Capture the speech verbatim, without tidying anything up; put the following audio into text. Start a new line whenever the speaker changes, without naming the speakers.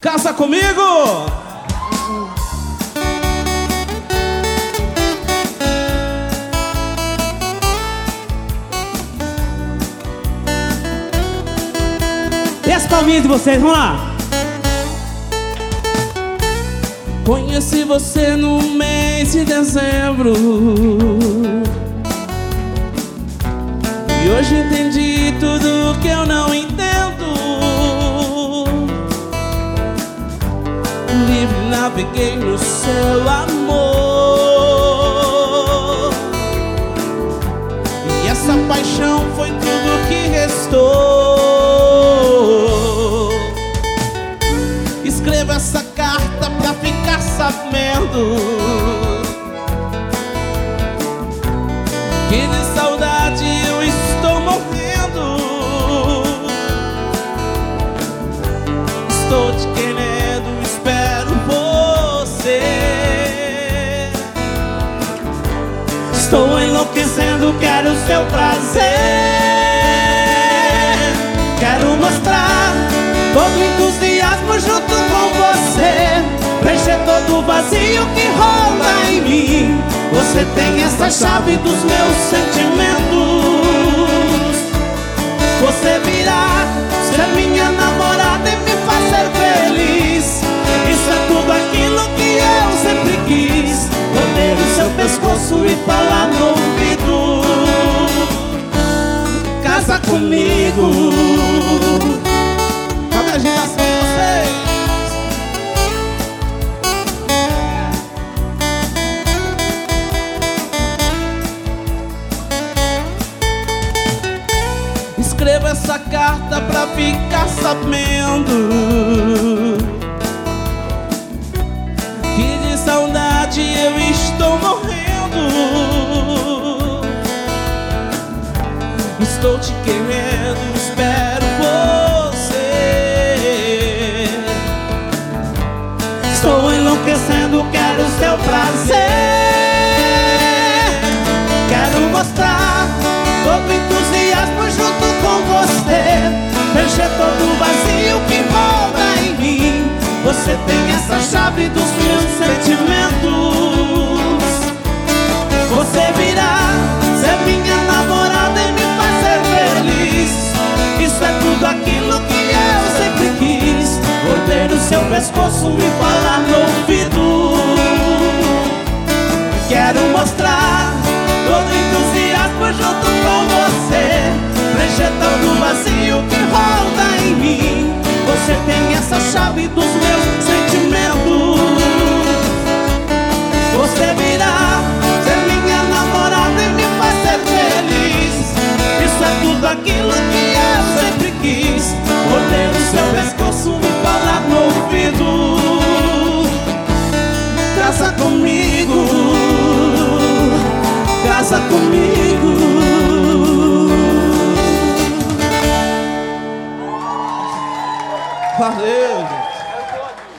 Casa comigo! E as palminhas de vocês, vamos lá! Conheci você no mês de dezembro e hoje entendi tudo que eu não entendo. Livre naveguei no seu amor e essa paixão foi tudo que restou. Escreva essa carta pra ficar sabendo que de saudade eu estou morrendo. Estou te querendo, espero você. Estou enlouquecendo, quero o seu prazer. Quero mostrar todo o entusiasmo junto com você, preencher todo o vazio que rola em mim. Você tem essa chave dos meus sentimentos. Você virá ser minha namorada e me fazer feliz. Isso é tudo aquilo que eu sempre quis. Morder o seu pescoço e falar no ouvido: casa comigo. Cadê a agitação de vocês? Escreva essa carta pra ficar sabendo que de saudade eu estou morrendo. Estou te querendo, espero você. Estou enlouquecendo, quero o seu prazer. Quero mostrar todo o entusiasmo junto com você, preencher todo o vazio que rola em mim. Você tem essa chave dos meus sentimentos. Você virá ser minha namorada e me fazer feliz. Isso é tudo aquilo que eu sempre quis. Morder o seu pescoço e falar no ouvido. Quero mostrar todo o entusiasmo junto com você, preencher todo o vazio que rola em mim. Você tem essa chave dos meus sentimentos. Você virá ser minha namorada e me fazer feliz. Isso é tudo aquilo que eu sempre quis. Morder o seu pescoço e falar no ouvido: casa comigo, casa comigo. Valeu!